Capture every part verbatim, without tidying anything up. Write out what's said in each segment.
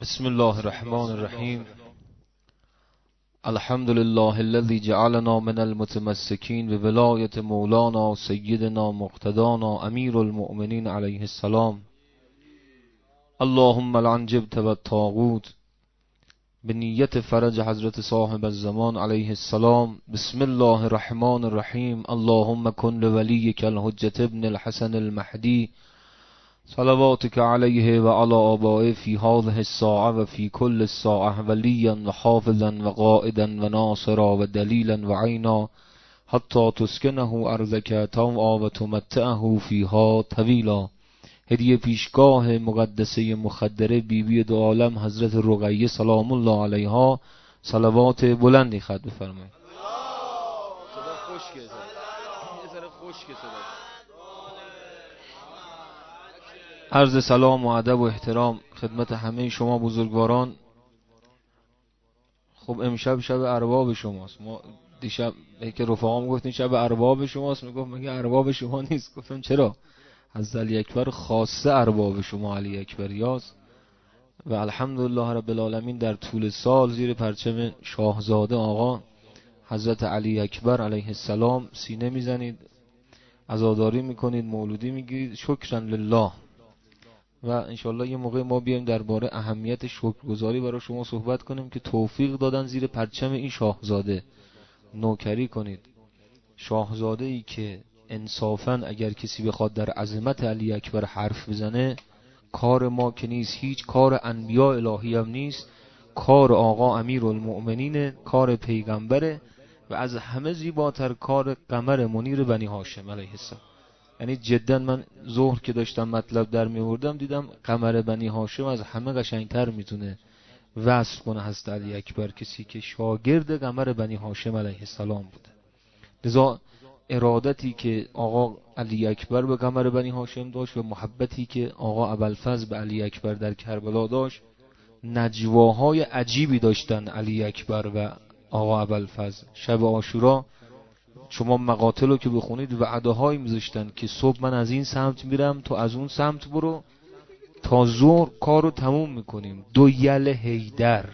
بسم الله الرحمن الرحیم. الحمد لله الذي جعلنا من المتمسكين بولایت مولانا سیدنا مقتدانا امیر المؤمنین علیه السلام. اللهم لعن جبت و الطاغوت به نیت فرج حضرت صاحب الزمان علیه السلام. بسم الله الرحمن الرحیم. اللهم کن لولیک الحجة ابن الحسن المهدی صلواتك علیه و علی آبائه فی هذه الساعه و فی کل الساعه ولیا و حافظا و قائدا و ناصرا و دلیلا و عینا حتی تسکنه ارضک طوعا و تمتعه فیها طویلا. هدیه پیشگاه مقدسه مخدره بیبی دو عالم حضرت رقیه سلام الله علیها، صلوات بلندی خط بفرمایید. صدا خشکه، یه ذره خشکه صدا. عرض سلام و ادب و احترام خدمت همه شما بزرگواران. خب امشب شب ارباب شماست. ما دیشب که رفقام گفتین شب ارباب شماست، میگفت مگه ارباب شما نیست؟ گفتم چرا؟ حضرت علی اکبر خاصه ارباب شما علی اکبریاست و الحمدلله رب العالمین در طول سال زیر پرچم شاهزاده آقا حضرت علی اکبر علیه السلام سینه میزنید، عزاداری میکنید، مولودی میگیرید. شکرا لله. و انشالله یه موقع ما بیایم درباره اهمیت شکرگزاری برای شما صحبت کنیم که توفیق دادن زیر پرچم این شاهزاده نوکری کنید. شاهزاده ای که انصافاً اگر کسی بخواد در عظمت علی اکبر حرف بزنه، کار ما که نیست، هیچ کار انبیاء الهی هم نیست، کار آقا امیر المؤمنین، کار پیغمبره و از همه زیباتر کار قمر منیر بنی هاشم علیه السلام. یعنی جدا من ظهر که داشتم مطلب در میوردم دیدم قمر بنی هاشم از همه قشنگتر میتونه وصف کنه حضرت علی اکبر، کسی که شاگرد قمر بنی هاشم علیه السلام بوده. لذا ارادتی که آقا علی اکبر به قمر بنی هاشم داشت و محبتی که آقا ابوالفضل به علی اکبر در کربلا داشت، نجواهای عجیبی داشتن علی اکبر و آقا ابوالفضل. شب عاشورا شما مقاتل رو که بخونید وعده هایی میذاشتن که صبح من از این سمت میرم تو از اون سمت برو، تا ظهر کارو تموم میکنیم. دو یل حیدر،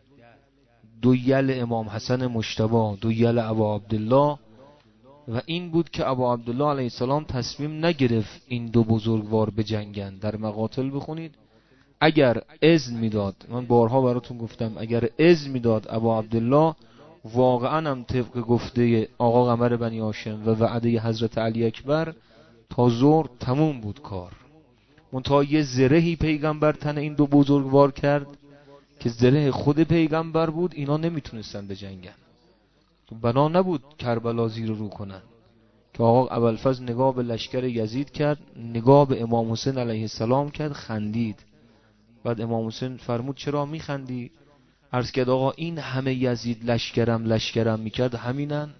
دو یل امام حسن مجتبی، دو یل ابا عبدالله. و این بود که ابا عبدالله علیه السلام تصمیم نگرفت این دو بزرگوار بجنگن. در مقاتل بخونید اگر اذن میداد، من بارها براتون گفتم، اگر اذن میداد ابا عبدالله، واقعا هم طبق گفته آقا قمر بنی هاشم و وعده حضرت علی اکبر تا ظهر تموم بود کار. منتها یه زرهی پیغمبر تن این دو بزرگوار کرد که زره خود پیغمبر بود، اینا نمیتونستن بجنگن. بنا نبود کربلا زیر رو کنن که آقا ابوالفضل نگاه به لشکر یزید کرد، نگاه به امام حسین علیه السلام کرد، خندید. بعد امام حسین فرمود چرا میخندی؟ عرض کرد آقا این همه یزید لشکرم لشکرم میکرد همینن،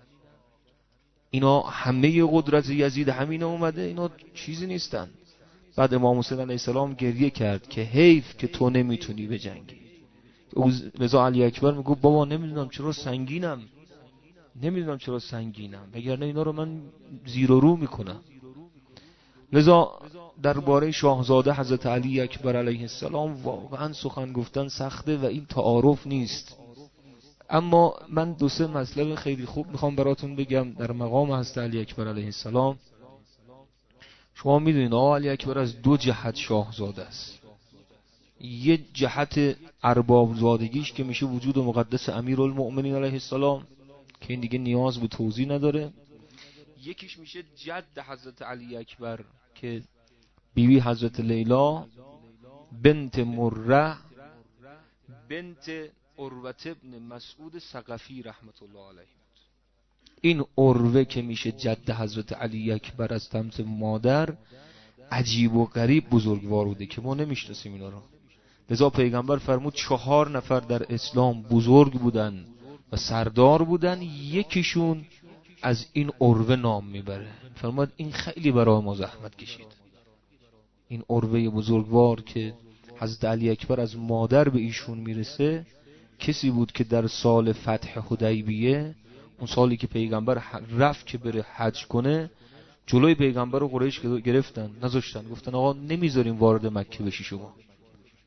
اینا همه قدرت یزید همینه اومده، اینا چیزی نیستن. بعد امام حسین علیه السلام گریه کرد که حیف که تو نمیتونی بجنگی. لذا علی اکبر میگو بابا نمیدونم چرا سنگینم، نمیدونم چرا سنگینم، وگرنه اینا رو من زیر و رو میکنم. لذا درباره شاهزاده حضرت علی اکبر علیه السلام واقعا سخن گفتن سخته و این تعارف نیست. اما من دو سه مطلب خیلی خوب میخوام براتون بگم در مقام حضرت علی اکبر علیه السلام. شما میدونید آقا علی اکبر از دو جهت شاهزاده است. یه جهت ارباب زادگیش که میشه وجود مقدس امیر المؤمنین علیه السلام که این دیگه نیاز به توضیح نداره. یکیش میشه جد حضرت علی اکبر که بیبی حضرت لیلا بنت مره بنت عروه ابن مسعود ثقفی رحمت الله علیه. این عروه که میشه جد حضرت علی اکبر از سمت مادر، عجیب و غریب بزرگوار بوده که ما نمیشناسیم اینا رو. لذا پیغمبر فرمود چهار نفر در اسلام بزرگ بودن و سردار بودن، یکیشون از این عروه نام میبره. فرمود این خیلی برای ما زحمت کشید. این عروه بزرگوار که حضرت علی اکبر از مادر به ایشون میرسه، کسی بود که در سال فتح حدیبیه، اون سالی که پیغمبر رفت که بره حج کنه، جلوی پیغمبر رو قریش گرفتن، نذاشتن، گفتن آقا نمیذاریم وارد مکه بشی شما.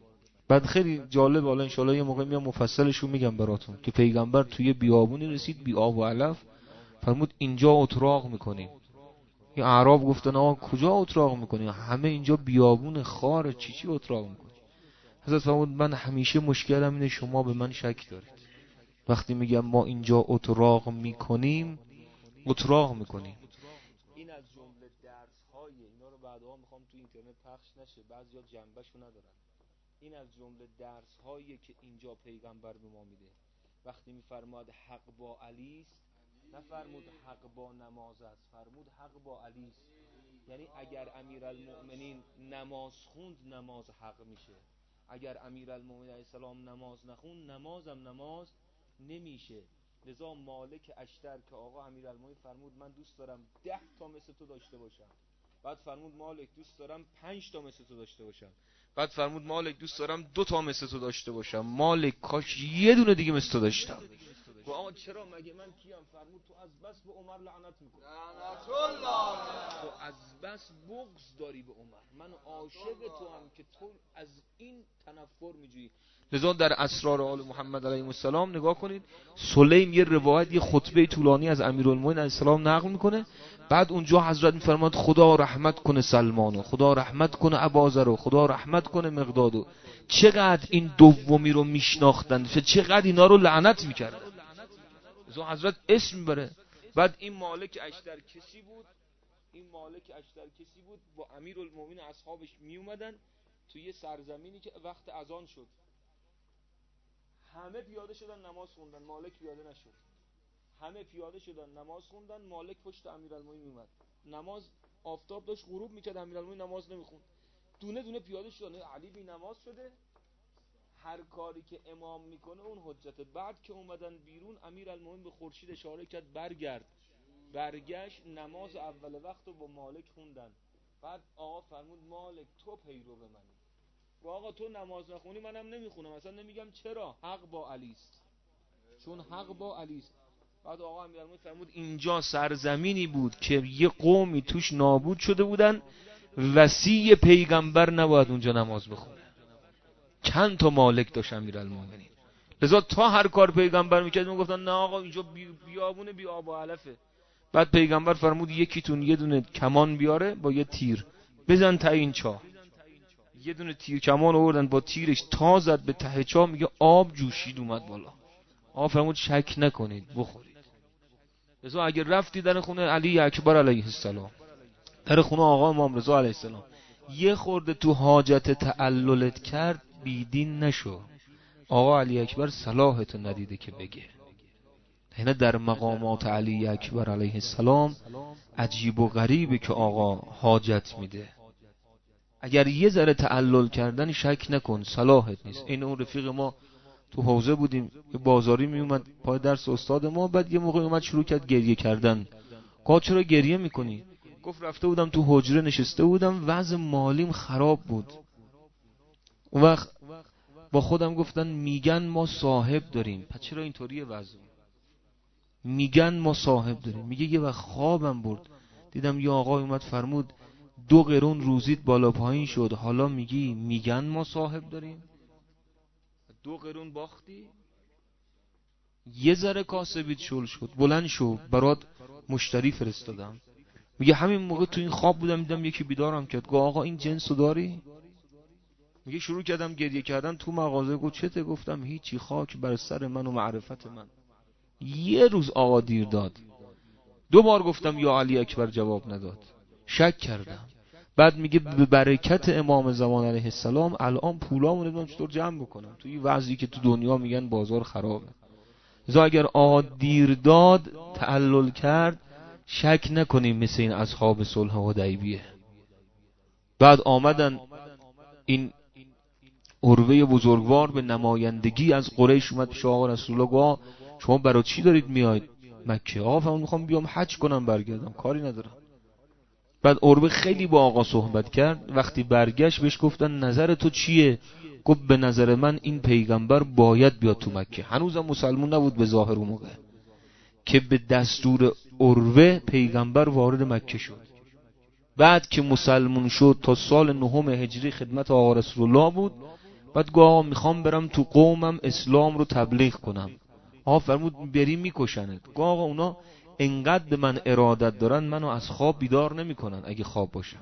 بعد خیلی جالب، حالا انشالله یه موقع میام مفصلشو میگم براتون، که پیغمبر توی بیابونی رسید بی آب و علف، فرمود اینجا اتراق میکنیم. این اعراب گفتن آقا کجا اتراق میکنیم؟ همه اینجا بیابون خار، چی چی اتراق میکنیم؟ حضرت فرمود من همیشه مشکلم اینه شما به من شک دارید. وقتی میگم ما اینجا اتراق میکنیم، اتراق میکنیم. این از جمله درس های اینا رو بعدا میخوام تو اینترنت پخش نشه، بعضیا جنبهشو ندارن. این از جمله درس هایی که اینجا پیغمبر به ما میده. وقتی میفرماد حق با علی است، نفرمود حق با نماز است، فرمود حق با علی است. یعنی اگر امیرالمؤمنین نماز خوند، نماز حق میشه. اگر امیرالمؤمنین علیه السلام نماز نخوند، نمازم نماز نمیشه. لذا مالک اشتر که آقا امیرالمؤمنین فرمود من دوست دارم ده تا مثل تو داشته باشم، بعد فرمود مالک دوست دارم پنج تا مثل تو داشته باشم، بعد فرمود مالک دوست دارم دو تا مثل تو داشته باشم، مالک کاش یه دونه دیگه مثل تو داشتم. و آقا چرا مگه من کیم؟ فرمود تو از بس به عمر لعنت میکنی، لعنت الله، تو از بس بغض داری به عمر، من عاشق تو هم که تو از این تنفر میجویی. لذا در اسرار آل محمد علیه السلام نگاه کنید، سلیم یه روایت، یه خطبه طولانی از امیرالمومنین علیه السلام نقل میکنه، بعد اونجا حضرت میفرماد خدا رحمت کنه سلمانو، خدا رحمت کنه اباذرو، خدا رحمت کنه مقدادو. چقدر این دومی رو میشناختن، چقدر اینا رو لعنت میکردن. لذا حضرت اسم میبره. بعد این مالک اشتر کسی بود، این مالک اشتر کسی بود با امیرالمومنین اصحابش میومدن توی سرزمینی که وقت اذان شد، همه پیاده شدن نماز خوندن، مالک پیاده نشد. همه پیاده شدن نماز خوندن، مالک پشت امیرالمومنین میومد. نماز آفتاب داشت غروب میکرد، امیرالمومنین نماز نمیخوند. دونه دونه پیاده شدن. علی بی نماز شده، هر کاری که امام میکنه اون حجته. بعد که اومدن بیرون، امیرالمومنین به خورشید اشاره کرد برگرد. برگشت، نماز اول وقت رو با مالک خوندن. بعد آقا فرمود مالک تو پیرو به منی، و آقا تو نماز نخونی منم نمیخونم، اصلا نمیگم چرا، حق با علی است، چون حق با علی است. بعد آقا امیرالمومنین فرمود اینجا سرزمینی بود که یه قومی توش نابود شده بودن، وصی پیغمبر نباید اونجا نماز بخونه. چند تا مالک داشت امیرالمومنین، لذا تا هر کار پیغمبر میکرد میگفتن نه آقا اینجا بیابونه بی آب و علفه. بعد پیغمبر فرمود یکیتون یه دونه کمان بیاره با یه تیر بزن تا این چاه. یه دونه تیر کمان آوردن، با تیرش تا زد به ته چاه، میگه آب جوشید اومد بالا. آقا فرمود شک نکنید بخورید. لذا اگر رفتی در خونه علی اکبر علیه السلام، در خونه آقا امام رضا علیه السلام، یه خورده تو حاجت تعللت کرد، بیدین نشو. آقا علی اکبر صلاحتو ندیده که بگه. یعنی در مقامات علی اکبر علیه السلام عجیب و غریبه که آقا حاجت میده. اگر یه ذره تعلل کردن شک نکن صلاحت نیست. این اون رفیق ما تو حوزه بودیم، یه بازاری می اومد پای درس استاد ما، بعد یه موقع اومد شروع کرد گریه کردن. گفت چرا گریه میکنی؟ گفت رفته بودم تو حجره نشسته بودم، وضع مالیم خراب بود. اون وقت با خودم گفتن میگن ما صاحب داریم، پس چرا اینطوریه وضع؟ میگن ما صاحب داریم. میگه یه وقت خوابم برد، دیدم یه آقای اومد فرمود دو قرون روزیت بالا پایین شد، حالا میگی میگن ما صاحب داریم؟ دو قرون باختی، یه ذره کاسبیت شل شد، بلند شو برات مشتری فرستادم. میگه همین موقع تو این خواب بودم دیدم یکی بیدارم کرد، گفت آقا این جنسو داری؟ میگه شروع کردم گریه کردن تو مغازه. گفت چته؟ گفتم هیچی، خاک بر سر من و معرفت من. یه روز آقا دیر داد، دو بار گفتم یا علی اکبر، جواب نداد، شک کردم. بعد میگه به برکت امام زمان علیه السلام الان پولامو نمیدونم چطور جمع بکنم توی وضعی که تو دنیا میگن بازار خرابه. لذا اگر آقا دیر داد تعلل کرد، شک نکنیم مثل این اصحاب صلح حدیبیه. بعد آمدن این عروه بزرگوار به نمایندگی از قریش اومد پیش آقا رسول الله، گفت شما برای چی دارید میاید مکه؟ آقا فرمود میخوام بیام حج کنم برگردم، کاری ندارم. بعد عروه خیلی با آقا صحبت کرد. وقتی برگشت بهش گفتن نظر تو چیه؟ گفت به نظر من این پیغمبر باید بیاد تو مکه. هنوزم مسلمون نبود به ظاهر اون موقع که به دستور عروه پیغمبر وارد مکه شد. بعد که مسلمون شد تا سال نهم هجری خدمت آقا رسول الله بود بعد گفت آقا میخوام برم تو قومم اسلام رو تبلیغ کنم. آقا فرمود بری میکشنت. گفت آقا اونا انقدر به من ارادت دارن منو از خواب بیدار نمیکنن اگه خواب باشم.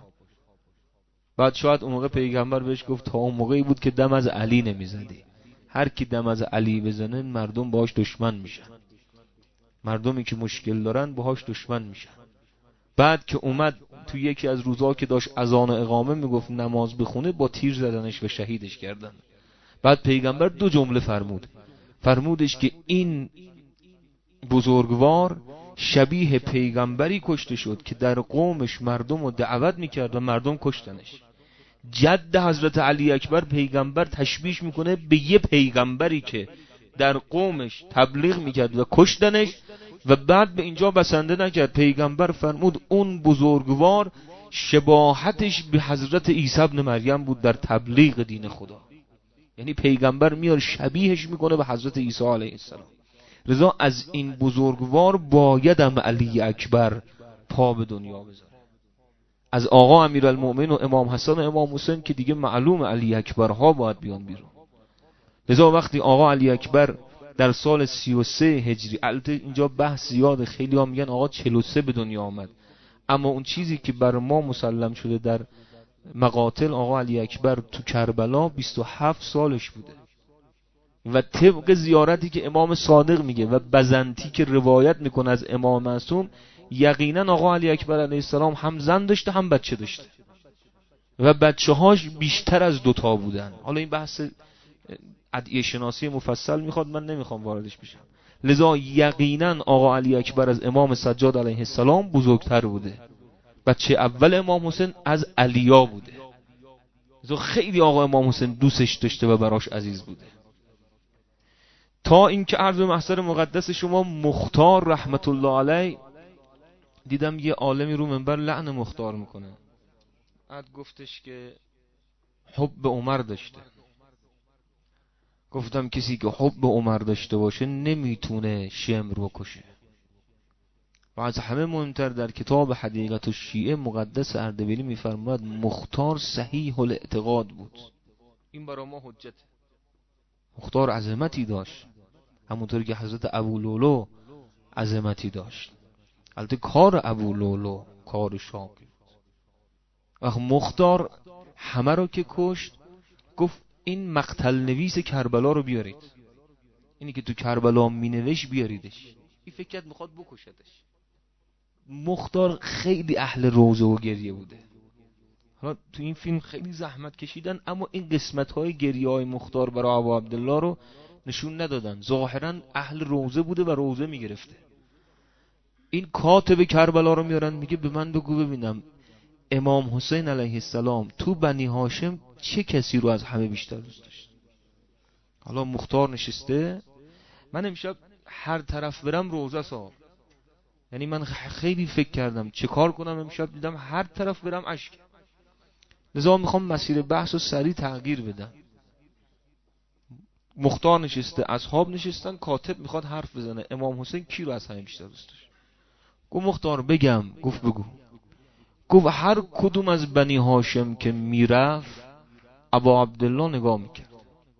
بعد شاید اون موقع پیغمبر بهش گفت تا اون موقعی بود که دم از علی نمیزدی، هر کی دم از علی بزنه مردم باهاش دشمن میشن، مردمی که مشکل دارن باهاش دشمن میشن. بعد که اومد تو یکی از روزها که داشت اذان و اقامه میگفت نماز بخونه، با تیر زدنش و شهیدش کردن. بعد پیغمبر دو جمله فرمود، فرمودش که این بزرگوار شبیه پیغمبری کشته شد که در قومش مردم رو دعوت میکرد و مردم کشتنش. جد حضرت علی اکبر پیغمبر تشبیه میکنه به یه پیغمبری که در قومش تبلیغ میکرد و کشتنش و بعد به اینجا بسنده نکرد. پیغمبر فرمود اون بزرگوار شباهتش به حضرت عیسی ابن مریم بود در تبلیغ دین خدا. یعنی پیغمبر میاد شبیهش میکنه به حضرت عیسی علیه السلام. لذا از این بزرگوار بایدم علی اکبر پا به دنیا بذاره. از آقا امیرالمؤمنین و امام حسن و امام حسین که دیگه معلوم علی اکبرها باید بیان بیرون. لذا وقتی آقا علی اکبر در سال سی و سه هجری، البته اینجا بحث زیاده، خیلی ها میگن آقا چهل و سه به دنیا آمد، اما اون چیزی که بر ما مسلم شده در مقاتل آقا علی اکبر تو کربلا بیست و هفت سالش بوده و طبق زیارتی که امام صادق میگه و بزنتی که روایت میکنه از امام معصوم، یقینا آقا علی اکبر علیه السلام هم زن داشته هم بچه داشته و بچه هاش بیشتر از دوتا بودن. حالا این بحث ادعیه شناسی مفصل میخواد، من نمیخوام واردش بشم. لذا یقینا آقا علی اکبر از امام سجاد علیه السلام بزرگتر بوده. بچه اول امام حسین از علیا بوده. لذا خیلی آقا امام حسین دوستش داشته و براش عزیز بوده. تا اینکه عرض به محضر مقدس شما مختار رحمت الله علیه، دیدم یه عالمی رو منبر لعن مختار میکنه. بعد گفتش که حب عمر داشته. گفتم کسی که حب عمر داشته باشه نمیتونه شمر بکشه. و از همه مهمتر در کتاب حدیقت الشیعه مقدس اردبیلی میفرماید مختار صحیح الاعتقاد بود. این برای ما حجت. مختار عظمتی داشت، همونطوری که حضرت ابولولو عظمتی داشت. البته کار ابولولو کار شاقی بود. وقت مختار همه رو که کشت گفت این مقتل نویس کربلا رو بیارید، اینی که تو کربلا می نوشت بیاریدش. این فکر کرد میخواد بکشدش. مختار خیلی اهل روزه و گریه بوده. حالا تو این فیلم خیلی زحمت کشیدن، اما این قسمت های گریه های مختار برای ابو عبدالله رو نشون ندادن. ظاهرا اهل روزه بوده و روزه میگرفته. این کاتب کربلا رو میارن، میگه به من بگو ببینم امام حسین علیه السلام تو بنی هاشم چه کسی رو از همه بیشتر دوست داشت؟ حالا مختار نشسته، من امشب هر طرف برم روزه سا، یعنی من خیلی فکر کردم چه کار کنم امشب، دیدم هر طرف برم اشک. لذا میخوام مسیر بحث رو سریع تغییر بدم. مختار نشسته، اصحاب نشستن، کاتب میخواد حرف بزنه امام حسین کی رو از همه بیشتر دوست داشت. گفت مختار بگم؟ گفت بگو. گفت هر کدوم از بنی هاشم که میرفت ابا عبدالله نگاه میکرد،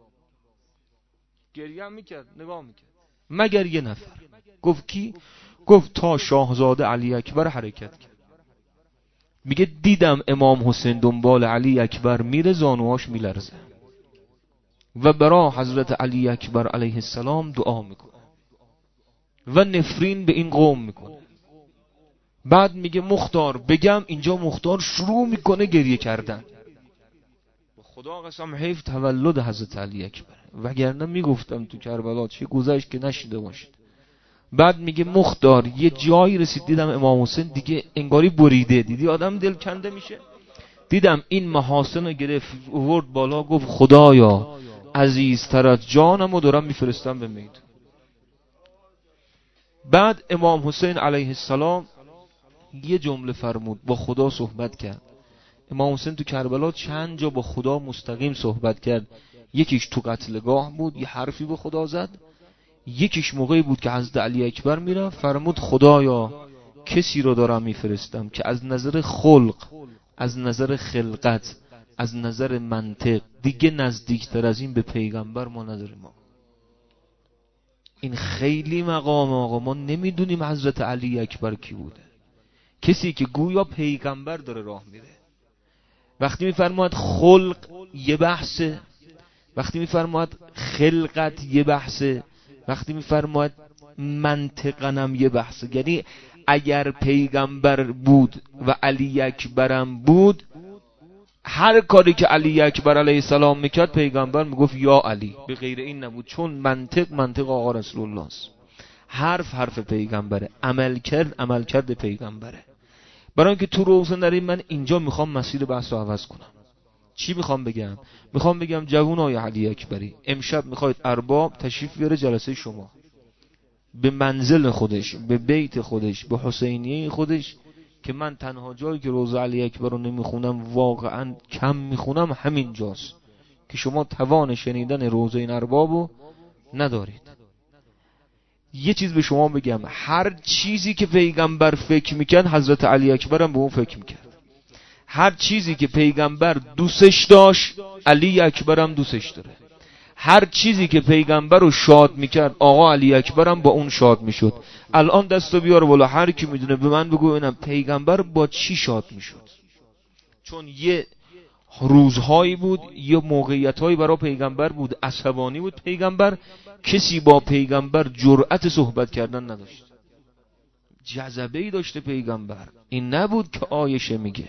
گریه هم میکرد، نگاه میکرد، مگر یه نفر. گفت کی؟ گفت تا شاهزاده علی اکبر حرکت کرد. میگه دیدم امام حسین دنبال علی اکبر میره، زانوهاش میلرزه و برای حضرت علی اکبر علیه السلام دعا میکنه و نفرین به این قوم میکنه. بعد میگه مختار بگم؟ اینجا مختار شروع میکنه گریه کردن. خدا قسم حیف تولد حضرت علی اکبر، وگرنه میگفتم تو کربلا چه گذشت که نشیده باشید. بعد میگه مختار یه جایی رسید دیدم امام حسین دیگه انگاری بریده، دیدی آدم دل کنده میشه، دیدم این محاسن رو گرفت ورد بالا، گفت خدایا عزیزتر از جانم رو دارم میفرستم به میدون. بعد امام حسین علیه السلام یه جمله فرمود، با خدا صحبت کرد. امام حسین تو کربلا چند جا با خدا مستقیم صحبت کرد. یکیش تو قتلگاه بود، یه حرفی به خدا زد. یکیش موقعی بود که حضرت علی اکبر میره، فرمود خدایا کسی رو دارم میفرستم که از نظر خلق، از نظر خلقت، از نظر منطق دیگه نزدیکتر از این به پیغمبر ما نداریم. ما این خیلی مقام آقا، ما نمیدونیم حضرت علی اکبر کی بوده. کسی که گویا پیغمبر داره راه میره. وقتی میفرماید خلق یه بحثه، وقتی میفرماید خلقت یه بحثه، وقتی میفرماید منطقنم یه بحثه. یعنی اگر پیغمبر بود و علی اکبرم بود، هر کاری که علی اکبر علیه السلام میکرد پیغمبر میگفت یا علی، به غیر این نبود. چون منطق منطق آقا رسول الله است، حرف حرف پیغمبره، عمل کرد عمل کرد پیغمبره. برای اینکه تو روزن داریم، من اینجا میخوام مسیر بحث رو عوض کنم. چی میخوام بگم؟ میخوام بگم جوانای علی اکبری، امشب میخواید ارباب تشریف بیاره جلسه شما، به منزل خودش، به بیت خودش، به حسینیه خودش، که من تنها جایی که روز علی اکبر رو نمیخونم، واقعا کم میخونم، همین جاست که شما توان شنیدن روز این اربابو ندارید. یه چیز به شما بگم، هر چیزی که پیغمبر فکر میکرد حضرت علی اکبر هم به اون فکر میکرد. هر چیزی که پیغمبر دوستش داشت علی اکبر هم دوستش داره. هر چیزی که پیغمبر رو شاد میکرد آقا علی اکبر هم با اون شاد میشد. الان دستو بیار بالا، هر کی میدونه به من بگو اینم پیغمبر با چی شاد میشد. چون یه روزهایی بود، یه موقعیتهایی برای پیغمبر بود، عصبانی بود پیغمبر، کسی با پیغمبر جرأت صحبت کردن نداشت. جذبه‌ای داشته پیغمبر. این نبود که عایشه میگه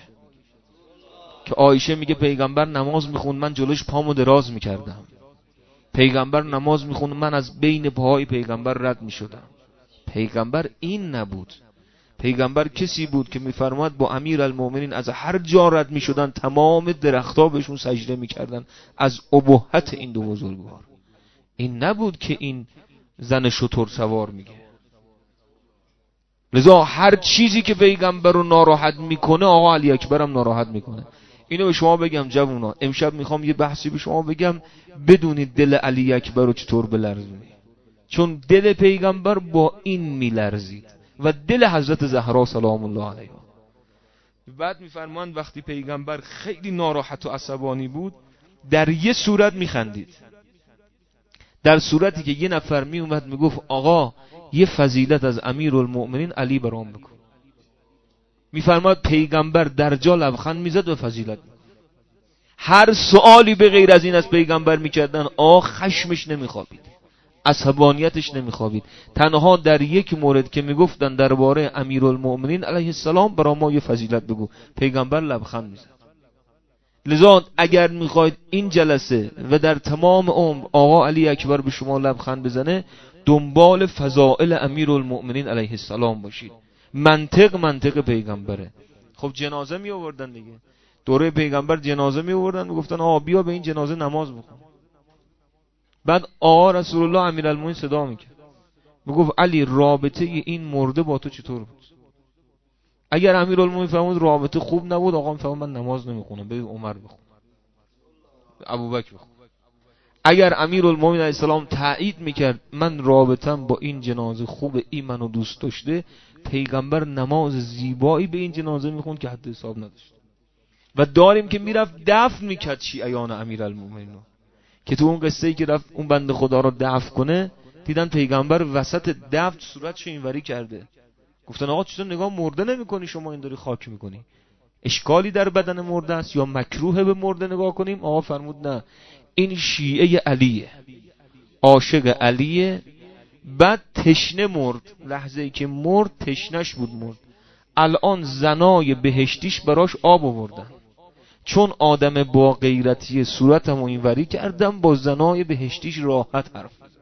که عایشه میگه پیغمبر نماز میخوند من جلوش پامو دراز میکردم، پیغمبر نماز میخوند من از بین پاهای پیغمبر رد میشدم. پیغمبر این نبود. پیغمبر کسی بود که میفرماد با امیرالمومنین از هر جا رد میشدن تمام درختها بهشون سجده میکردن، از ابهت این دو بزرگوار. این نبود که این زن شتر سوار میگه. لذا هر چیزی که پیغمبر رو ناراحت میکنه آقا علی اکبر هم ناراحت میکنه. اینو به شما بگم جوونا، امشب میخوام یه بحثی به شما بگم بدونید دل علی اکبر رو چطور بلرزونی. چون دل پیغمبر با این میلرزید و دل حضرت زهرا سلام الله علیها. بعد میفرمان وقتی پیغمبر خیلی ناراحت و عصبانی بود در یه صورت میخندید، در صورتی که یه نفر میومد میگفت آقا یه فضیلت از امیرالمؤمنین علی برام بکن. میفرماد پیغمبر در جا لبخند میزد و فضیلت میکن. هر سوالی به غیر از این از پیغمبر میکردن آقا خشمش نمیخوابید، عصبانیتش نمیخوابید. تنها در یک مورد که میگفتن درباره امیرالمؤمنین علیه السلام برای ما یه فضیلت بگو، پیغمبر لبخند میزد. لذا اگر میخواید این جلسه و در تمام عمر آقا علی اکبر به شما لبخند بزنه، دنبال فضائل امیرالمؤمنین علیه السلام باشید. منطق منطق پیغمبره. خب جنازه می آوردن دیگه، دوره پیغمبر جنازه می آوردن، میگفتن آقا بیا به این جنازه نماز بخون. بعد آقا رسول الله امیرالمؤمنین صدا میکرد میگفت علی رابطه این مرده با تو چطور بود؟ اگر امیرالمؤمنین فهمید رابطه خوب نبود، آقا میفهمد من نماز نمیخونم، به عمر بخون، به ابوبکر بخون. اگر امیرالمؤمنین علیه السلام تایید میکرد من رابطم با این جنازه خوبه، این منو دوست داشته، پیغمبر نماز زیبایی به این جنازه میخوند که حد حساب نداشت. و داریم که میرفت دفن میکرد شیعیان امیرالمؤمنین، که تو اون قصه ای که رفت اون بنده خدا رو دفن کنه دیدن پیغمبر وسط دفن صورتشو اینوری کرده. گفتن آقا چطور نگاه مرده نمی‌کنی شما، این داری خاک می‌کنی، اشکالی در بدن مرده است یا مکروه به مرده نگاه کنیم؟ آقا فرمود نه، این شیعه علیه، عاشق علیه. بعد تشنه مرد، لحظه ای که مرد تشنش بود مرد. الان زنای بهشتیش براش آب آوردن، چون آدم با غیرتی صورتمو اینوری کردم با زنای بهشتیش راحت حرف بزن.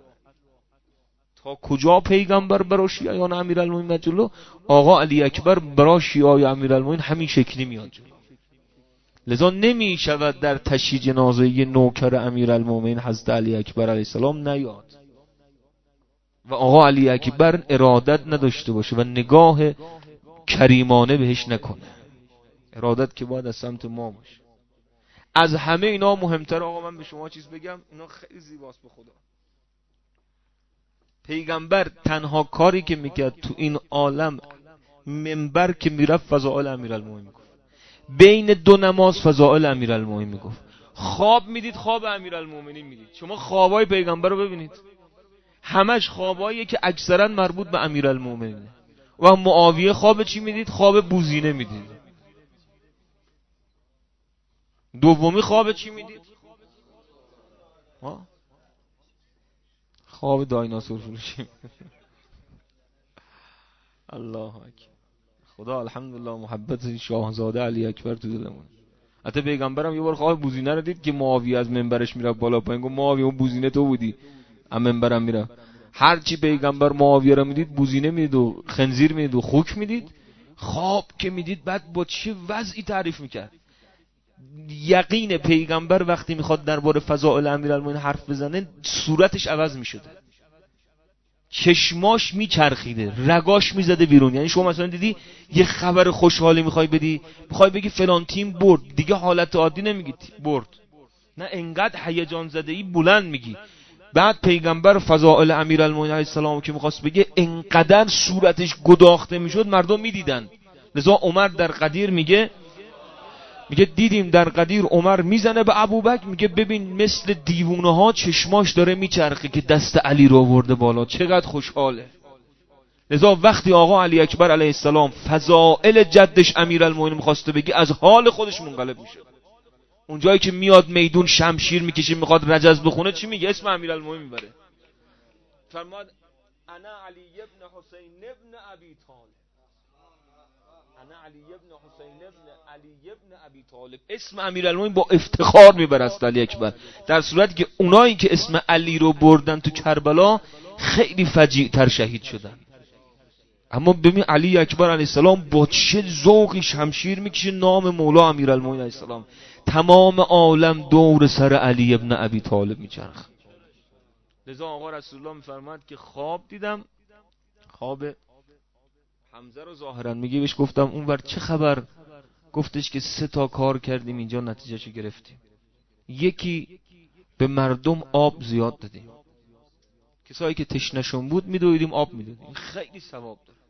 تا کجا پیغمبر برای شیعیان امیرالمومنین مجلو، آقا علی اکبر برای شیعای امیرالمومنین همین شکلی میاد جلو. لذا نمی شود در تشییع جنازه نوکر امیرالمومنین حضرت علی اکبر علیه السلام نیاد و آقا علی اکبر ارادت نداشته باشه و نگاه کریمانه بهش نکنه. ارادت که باید از سمت ما باشه. از همه اینا مهمتر آقا من به شما چیز بگم، اینا خیلی زیباست به خدا. پیغمبر تنها کاری که میکرد تو این عالم، منبر که میرفت فضائل امیرالمومنین میگفت. بین دو نماز فضائل امیرالمومنین میگفت. خواب میدید، خواب امیرالمومنین میدید. شما خوابای پیغمبر رو ببینید، همش خواباییه که اکثرا مربوط به امیرالمومنینه. و معاویه خواب چی میدید؟ خواب بوزینه میدید. دومی خواب چی میدید؟ ها؟ خواب دایناسور فروشی. الله اکبر. خدا الحمدلله محبت شاهزاده علی اکبر تو دلمون. حتی پیغمبرم یه بار خواب بوزینه رو دید که معاویه از منبرش میره بالا پایین، گفت معاویه اون بوزینه تو بودی، ام منبرم میره. هر چی پیغمبر معاویه رو میدید بوزینه میدید و خنزیر میدید و خوک میدید. خواب که میدید بعد با چه وضعی تعریف میکرد. یقین پیغمبر وقتی میخواد درباره فضائل امیرالمومنین حرف بزنه صورتش عوض میشده، چشماش میچرخیده، رگاش میزده بیرون. یعنی شما مثلا دیدی یه خبر خوشحالی میخوای بدی، میخوای بگی فلان تیم برد، دیگه حالت عادی نمیگی برد، نه انقدر هیجان زده ای بلند میگی. بعد پیغمبر فضائل امیرالمومنین علیه السلام که میخواست بگه انقدر صورتش گداخته میشد مردم میدیدن. لذا عمر در قدیر میگه میگه دیدیم در قدیر عمر میزنه به ابوبکر، میگه ببین مثل دیوونه ها چشماش داره میچرخه که دست علی رو آورده بالا، چقدر خوشحاله. لذا وقتی آقا علی اکبر علیه السلام فضائل جدش امیرالمومنین میخواسته بگه از حال خودش منقلب میشه. اونجایی که میاد میدون شمشیر میکشه میخواد رجز بخونه چی میگه؟ اسم امیرالمومنین میبره. فرماد انا علی ابن حسین ابن ابی طالب، انا علی ابن حسین ابن علی ابن ابی طالب. اسم امیرالمومنین با افتخار میبره است علی اکبر، در صورتی که اونایی که اسم علی رو بردن تو کربلا خیلی فجیع تر شهید شدن. اما ببین علی اکبر علیه السلام با چه ذوقی شمشیر میکشه، نام مولا امیرالمومنین علیه السلام، تمام عالم دور سر علی ابن ابی طالب میچرخ. لذا آقا رسول الله میفرماد که خواب دیدم، خواب حمزه رو ظاهرا میگه، بهش گفتم اونور چه خبر؟ گفتش که سه تا کار کردیم اینجا نتیجهشو گرفتیم. یکی به مردم آب زیاد دادیم، کسایی که تشنشون بود میدویدیم آب میدادیم، خیلی ثواب داره.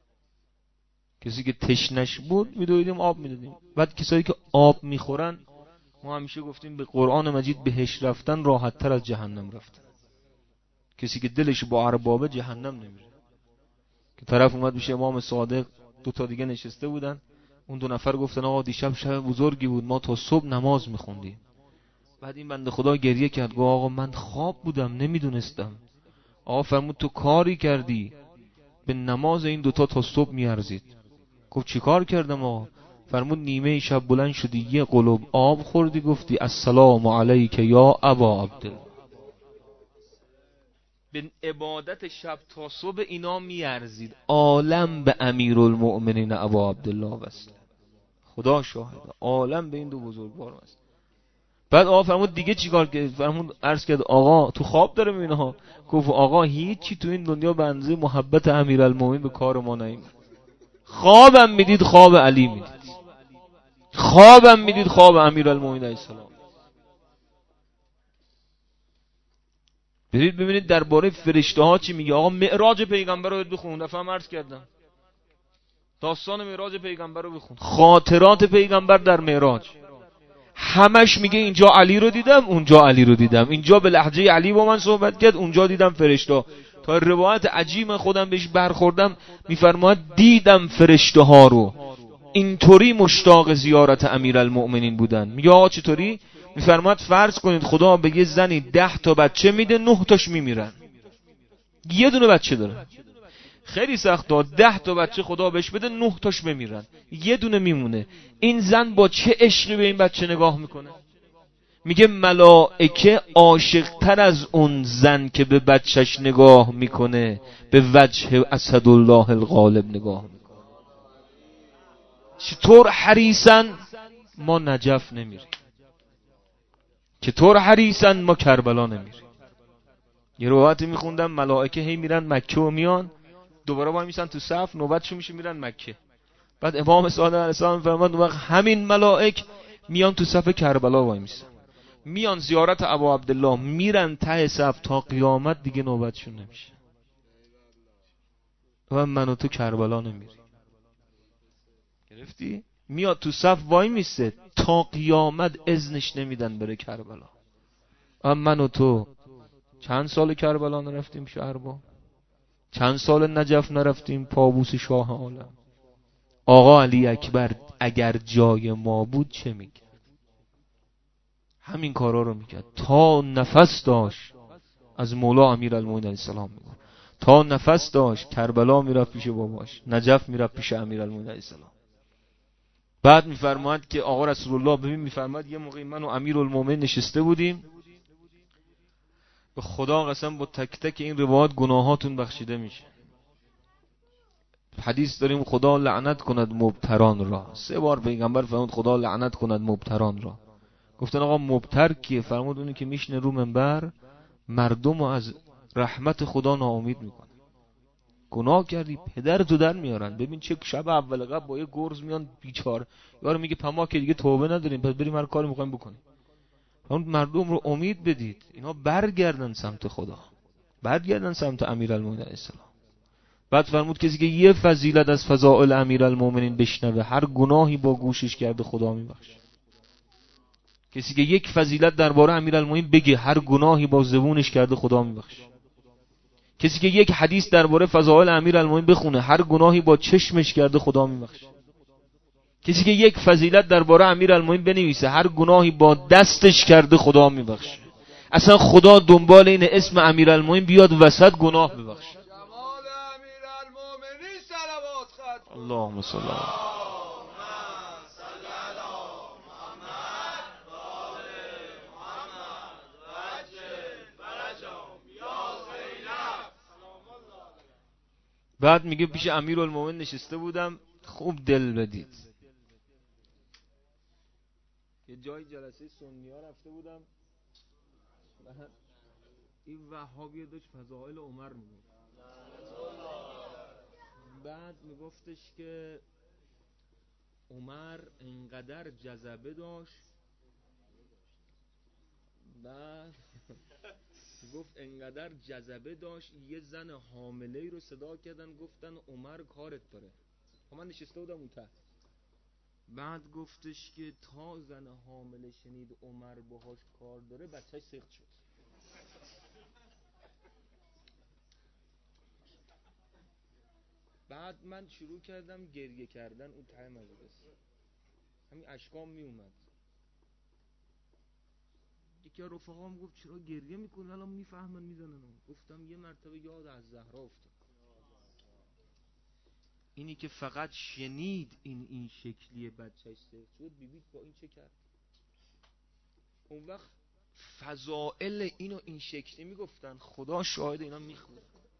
کسی که تشنش بود میدویدیم آب میدادیم. بعد کسایی که آب میخورن ما همیشه گفتیم به قرآن مجید بهش رفتن راحت تر از جهنم رفتن. کسی که دلش با اربابه جهنم نمیره. که طرف اومد میشه امام صادق، دو تا دیگه نشسته بودن، اون دو نفر گفتن آقا دیشب شب بزرگی بود ما تا صبح نماز میخوندیم. بعد این بنده خدا گریه کرد، گفت آقا من خواب بودم نمیدونستم. آقا فرمود تو کاری کردی به نماز این دوتا تا صبح میارزید. گفت چی کار کردم آقا؟ فرمود نیمه شب بلند شدی یه قلوب آب خوردی، گفتی السلام علیک یا ابا عبدالله. به عبادت شب تا صبح اینا میارزید، عالم به امیرالمؤمنین ابا عبدالله وصل. خدا شاهد عالم به این دو بزرگوار وصل. بعد آقا فرمود دیگه چیکار کرد؟ فرمود عرض کرد آقا تو خواب داره میبینه ها. گفت آقا هیچ چی تو این دنیا به اندازه محبت امیرالمؤمنین به کار ما نمیاد. خوابم میدید خواب علی میدید، خوابم میدید خواب امیرالمؤمنین علیه السلام. برید ببینید درباره فرشته ها چی میگه. آقا معراج پیغمبر رو بخون، دفعه هم عرض کردم داستان معراج پیغمبر رو بخون، خاطرات پیغمبر در معراج، همش میگه اینجا علی رو دیدم، اونجا علی رو دیدم، اینجا به لهجه علی با من صحبت کرد، اونجا دیدم فرشته. تا روایت عجیب خودم بهش برخوردم، میفرماد دیدم فرشته ها رو اینطوری مشتاق زیارت امیرالمؤمنین بودن. میگه آقا چطوری؟ میفرماد فرض کنید خدا به یه زنی ده تا بچه میده، نه تاش میمیرن، یه دونه بچه داره، خیلی سخته، ده تا بچه خدا بهش بده نه تاش بمیرن، یه دونه میمونه. این زن با چه عشقی به این بچه نگاه میکنه؟ میگه ملائکه عاشقتر از اون زن که به بچهش نگاه میکنه به وجه اسدالله الغالب نگاه میکنه. چطور حریصن ما نجف نمیریم، چطور حریصن ما کربلا نمیریم. یه روایتی میخوندم ملائکه هی میرن مکه و میان دوباره وای میسن تو صف، نوبتشون میشه میرن مکه. بعد امام صادق علیه السلام فرمود اون وقت همین ملائک میان تو صف کربلا وای میسن، میان زیارت ابا عبدالله، میرن ته صف تا قیامت دیگه نوبتشون نمیشه. و من و تو کربلا نمیری. گرفتی؟ میاد تو صف وای میسته تا قیامت اذنش نمیدن بره کربلا. اما من و تو چند سال کربلا نرفتیم شهربا؟ چند سال نجف نرفتیم پابوس شاه عالم؟ آقا علی اکبر اگر جای ما بود چه میکرد؟ همین کارا رو میکرد. تا نفس داشت از مولا امیرالمومنین علیه السلام میگفت، تا نفس داشت کربلا میرفت پیش باباش، نجف میرفت پیش امیرالمومنین علیه السلام. بعد میفرماد که آقا رسول الله ببین، میفرماد یه موقعی من و امیرالمومنین نشسته بودیم، به خدا قسم با تک تک این روایات گناهاتون بخشیده میشه. حدیث داریم خدا لعنت کند مبتران را. سه بار پیغمبر فرمود خدا لعنت کند مبتران را. گفتن آقا مبتر کیه؟ فرمود اونی که میشنه رو منبر مردم رو از رحمت خدا ناامید میکنه. گناه کردی پدرتو در میارن. ببین چه شب اول قبل با یه گرز میان بیچاره، یارو میگه پما که دیگه توبه نداریم پس بریم هر کاری میخوایم بکنیم. اون مردم رو امید بدید اینا برگردن سمت خدا، برگردن سمت امیرالمومنین علیه السلام. بعد فرمود کسی که یه فضیلت از فضائل امیرالمومنین بشنوه هر گناهی با گوشش کرده خدا میبخشه. کسی که یک فضیلت درباره امیرالمومنین بگه هر گناهی با زبونش کرده خدا میبخشه. کسی که یک حدیث درباره فضائل امیرالمومنین بخونه هر گناهی با چشمش کرده خدا میبخشه. کسی که یک فضیلت درباره امیرالمومنین بنویسه هر گناهی با دستش کرده خدا میبخشه. اصلا خدا دنبال این اسم امیرالمومنین بیاد وسط گناه ببخشه. جمال امیرالمومنین صلوات خط کن. اللهم صل علی بعد میگه پیش امیرالمومنین نشسته بودم، خوب دل بدید. یه جای جلسه سنی ها رفته بودم، این وهابی داشت فضائل عمر میگفت. بعد میگفتش که عمر انقدر جذبه داشت، بعد گفت انقدر جذبه داشت یه زن حامله‌ای رو صدا کردن گفتن عمر کارت داره. من نشسته بودم اون ته. بعد گفتش که تا زن حامله شنید عمر باهاش کار داره بچهش سخت شد. بعد من شروع کردم گریه کردن اون ته مجلس، همین اشکام می اومد. یکی از رفقام گفت چرا گریه میکنی؟ الان میفهمن میزنن. گفتم یه مرتبه یاد از زهرا افتاد. اینی که فقط شنید این این شکلیه بچهش سخت شد، ببین با این چه کرد. اون وقت فضائل اینو این شکلی میگفتن، خدا شاهد اینا میخونه.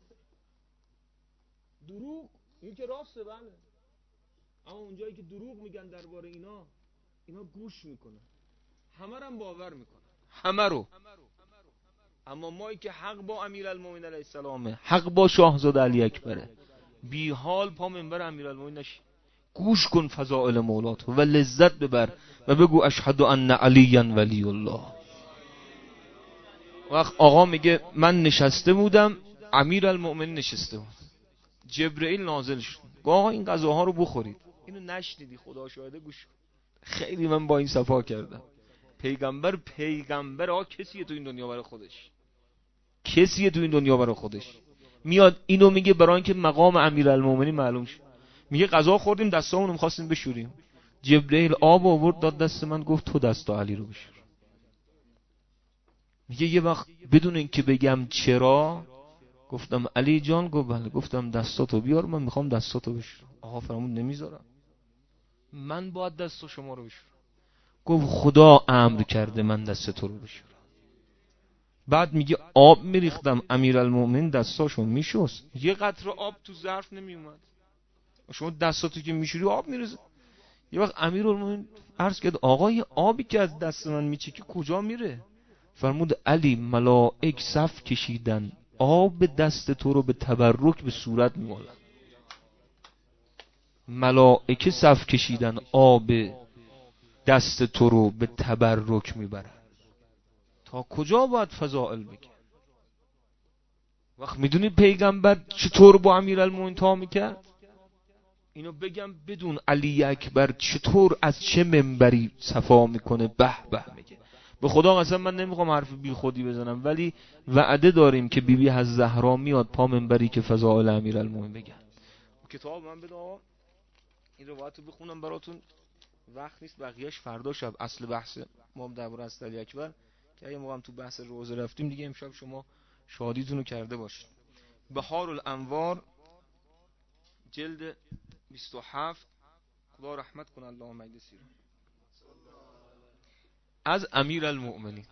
دروغ این که راسته بله، اما اونجایی که دروغ میگن درباره اینا، اینا گوش میکنن، همه رو هم باور میکنن، همه رو. اما مایی که حق با امیرالمومنین علیه السلامه، حق با شاهزاده علی اکبره، بی حال پا منبر امیرالمومنین نشی. گوش کن فضائل مولات و لذت ببر و بگو اشهد ان علی ولی الله. وقت آقا میگه من نشسته بودم، امیرالمومنین نشسته بود، جبرئیل نازل شد گفت آقا این غذاها رو بخورید. اینو نشنیدی؟ خدا شاهده گوش. خیلی من با این صفا کردم. پیغمبر پیغمبر آقا کسیه تو این دنیا برای خودش، کسیه تو این دنیا برای خودش. میاد اینو میگه برای اینکه مقام امیرالمومنین معلوم شه. میگه غذا خوردیم دستامون رو می‌خواستیم بشوریم، جبرئیل آب آورد داد دست من گفت تو دست علی رو بشور. میگه یه وقت بدون اینکه بگم چرا گفتم علی جان. گفت بله. گفتم دستاتو بیار من میخوام دستاتو بشورم. آقا فرمود نمیذارم، من باید دست شما رو بشورم. گفت خدا امر کرده من دست تو رو بشورم. بعد میگه آب میریختم امیرالمومنین دستاشو میشست، یه قطره آب تو ظرف نمیومد. شما دستاتو که میشوری آب میریزه. یه وقت امیرالمومنین عرض کرد آقا یه آبی که از دست من میچکه کجا میره؟ فرمود علی ملائک صف کشیدن آب دست تو رو به تبرک به صورت میمالن. ملائکه صف کشیدن آب دست تو رو به تبرک میبرن. تا کجا باید فضائل بگه؟ وقت میدونی پیغمبر چطور با امیرالمومنین تا میکرد؟ اینو بگم بدون علی اکبر چطور از چه منبری صفا میکنه به به میگه. به خدا قسم من نمیخوام حرف بی خودی بزنم، ولی وعده داریم که بیبی بی از زهرا میاد پا منبری که فضائل امیرالمومنین بگن. کتاب من بده آقا، این روایتو بخونم براتون، وقت نیست بقیهش فردا شب. اصل بحث ما درباره از علی اکبر که اگه ما هم تو بحث روزه رفتیم دیگه، امشب شما شادیتون رو کرده باشید. بهار الانوار جلد بیست و هفت، خدا رحمت کنه الله مجلسی رو، از امیرالمومنین.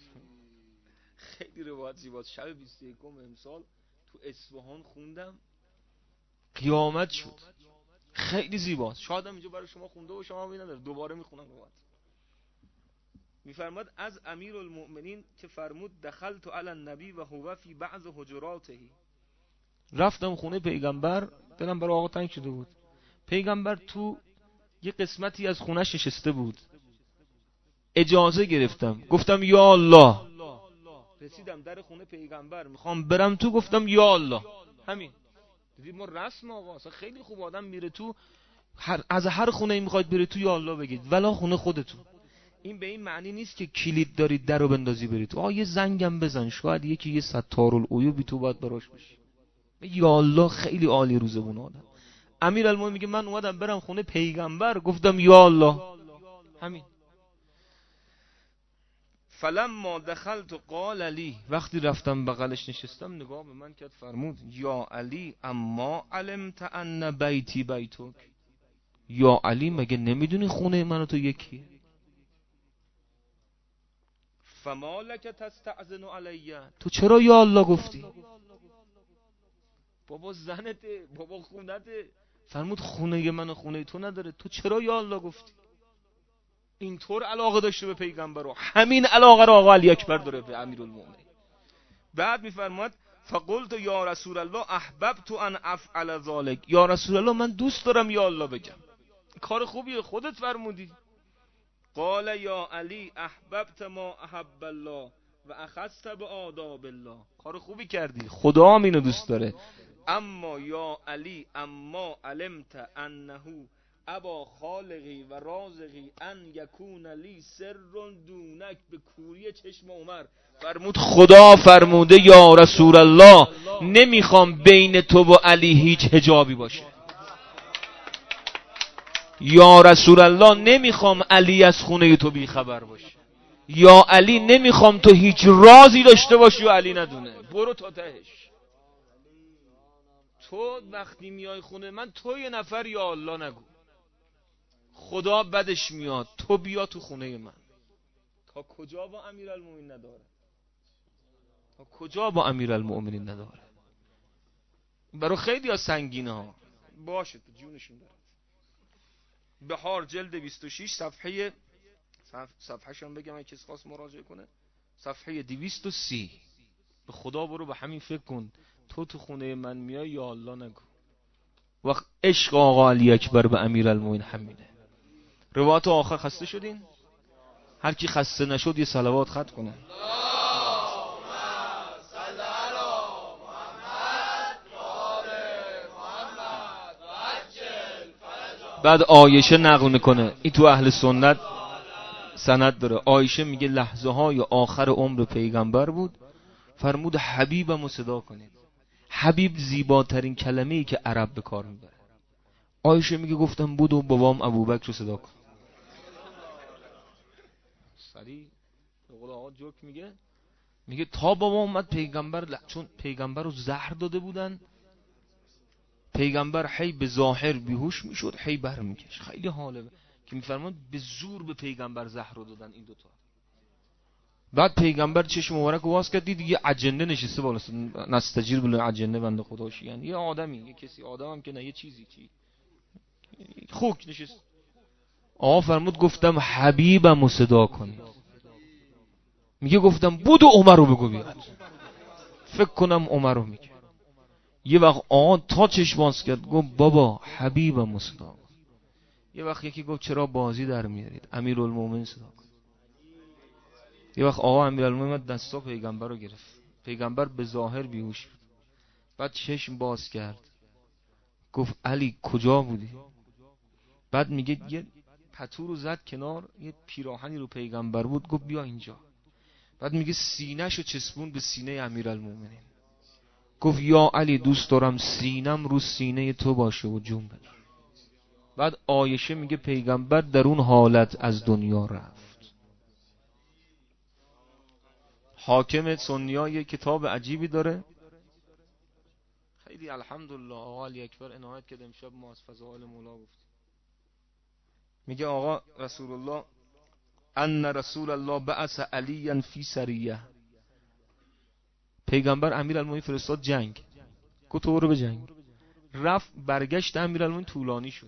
خیلی روایت زیباست. شب بیست و یکم امسال تو اصفهان خوندم، قیامت شد. خیلی زیباست. شاید هم اینجا برای شما خونده و شما نداره، دوباره میخونم روایت. میفرماد از امیرالمومنین که فرمود دخلت علی النبی و هو فی بعض حجراته، رفتم خونه پیغمبر، دلم برای آقا تنگ شده بود. پیغمبر تو یه قسمتی از خونش نشسته بود، اجازه گرفتم، گفتم یا الله. رسیدم در خونه پیغمبر میخوام برم تو، گفتم یا الله. همین دیدید ما رسم آقا اصلا خیلی خوب، آدم میره تو هر از هر خونه میخواید بره تو یا الله بگید، ولا خونه خودتون. این به این معنی نیست که کلید دارید درو بندازی برید تو. آ یه زنگم بزن، شاید یکی یه ستارالعیوبی تو باید براش بشی. یا الله خیلی عالی روزبون آدم. امیرالمومنین میگه من اومدم برم خونه پیغمبر، گفتم یا الله. همین. فلما دخلت قال علی، وقتی رفتم بغلش نشستم نگاه به من کرد، فرمود یا علی اما علمت ان بیتی بیتک، یا علی مگه نمیدونی خونه من و تو یکیه؟ فما لک تستأذن علی، تو چرا یا الله گفتی؟ بابا زنته، بابا خونته. فرمود خونه من و خونه تو نداره، تو چرا یا الله گفتی؟ اینطور علاقه داشته به پیغمبر و همین علاقه رو آقا علی اکبر داره به امیرالمومنین. بعد میفرماد فقلت یا رسول الله احببت ان افعل ذلك، یا رسول الله من دوست دارم یا الله بگم. کار خوبیه، خودت فرمودی. قال یا علی احببت ما احب الله و اخذت بآداب الله، کار خوبی کردی، خدا هم اینو دوست داره. اما یا علی اما علمت انه ابا خالقی و رازقی ان یکون لی سر دونک، به کوری چشم عمر فرمود خدا فرموده یا رسول الله نمیخوام بین تو و علی هیچ حجابی باشه. یا رسول الله نمیخوام علی از خونه تو بی خبر باشه. یا علی نمیخوام تو هیچ رازی داشته باشی و علی ندونه، برو تا تهش. تو وقتی میای خونه من تو یه نفر یا الله نگو، خدا بدش میاد، تو بیا تو خونه من. تا کجا با امیرالمومنین نداره؟ تا کجا با امیرالمومنین نداره؟ برای خیلی ها سنگینه ها، باشه تو جونشون داره. بهار جلد بیست و شش صفحه صفحه شون بگم اگه کسی خواست مراجعه کنه، صفحه دویست و سی. به خدا برو به همین فکر کن، تو تو خونه من میای یا الله نگو. وقت عشق آقا علی اکبر به امیرالمومنین همینه. روایت آخر خسته شدین؟ هر کی خسته نشد یه صلوات خط کنه. بعد عایشه نقل میکنه، این تو اهل سنت سند داره. عایشه میگه لحظه های آخر عمر پیغمبر بود، فرمود حبیبمو صدا کنید. حبیب زیباترین کلمه ای که عرب به کار میبره. عایشه میگه گفتم بود و بابام ابوبکر رو صدا کن. سری بقول آقا جوک میگه میگه تا بابا اومد پیغمبر ل... چون پیغمبر رو زهر داده بودن، پیغمبر هی به ظاهر بیهوش میشد هی برمیگشت. خیلی حاله که میفرمان به زور به پیغمبر زهر رو دادن این دوتا. بعد پیغمبر چشم مبارک واس کرد، دید یه اجنه نشسته بالا، نستجیر بل اجنه بنده خداش، یعنی یه آدمی، یه کسی آدم هم که نه، یه چیزی چی خوک نشست. آقا فرمود گفتم حبیبمو صدا کنید. میگه گفتم بود و عمر رو بگو بیاد. فکر کنم عمر رو میگه. یه وقت آقا تا چشم باز کرد گفت بابا حبیبمو صدا کن. یه وقت یکی گفت چرا بازی در میارید، امیرالمومنین صدا کن. یه وقت آقا امیرالمومنین دستا پیغمبر رو گرفت. پیغمبر به ظاهر بیهوش بود. بعد چشم باز کرد گفت علی کجا بودی؟ بعد میگه یه پتو رو زد کنار، یه پیراهنی رو پیغمبر بود، گفت بیا اینجا. بعد میگه سینه‌شو چسبون به سینه امیرالمومنین، گفت یا علی دوست دارم سینم رو سینه تو باشه و جون بده. بعد عایشه میگه پیغمبر در اون حالت از دنیا رفت. حاکم سنی‌ها یه کتاب عجیبی داره، خیلی الحمدلله آقا علی اکبر عنایت کرد امشب ما از فضائل مولا گفتیم. میگه آقا رسول الله ان رسول الله بعث علیا فی سریه، پیغمبر امیرالمومنین فرستاد جنگ، گفت تو برو به جنگ. رفت، برگشت امیرالمومنین طولانی شد.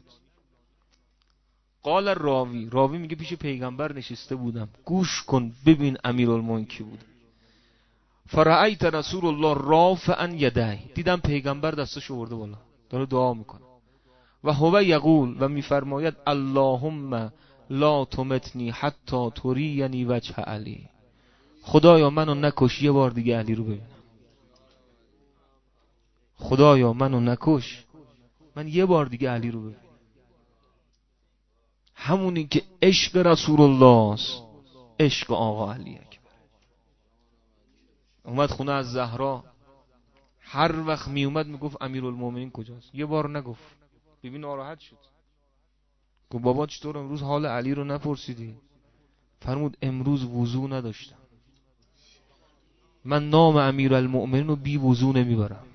قال راوی، راوی میگه پیش پیغمبر نشسته بودم، گوش کن ببین امیرالمومنین کی بود. فرأیت رسول الله رافعا یدیه، دیدم پیغمبر دستش آورده بالا داره دعا میکنه. و هو یقول، و میفرماید اللهم لا تمتنی حتی ترینی وجه علی، خدایا منو نکش یه بار دیگه علی رو ببینم. خدایا منو نکش، من یه بار دیگه علی رو ببینم. همونی که عشق رسول الله است، عشق آقا علی اکبر. اومد خونه از زهرا، هر وقت می اومد میگفت امیرالمومنین کجاست، یه بار نگفت. ببین ناراحت شد، گفت بابا چطور امروز حال علی رو نپرسیدی؟ فرمود امروز وضو نداشتم، من نام امیرالمومنین رو بی وضو نمیبرم.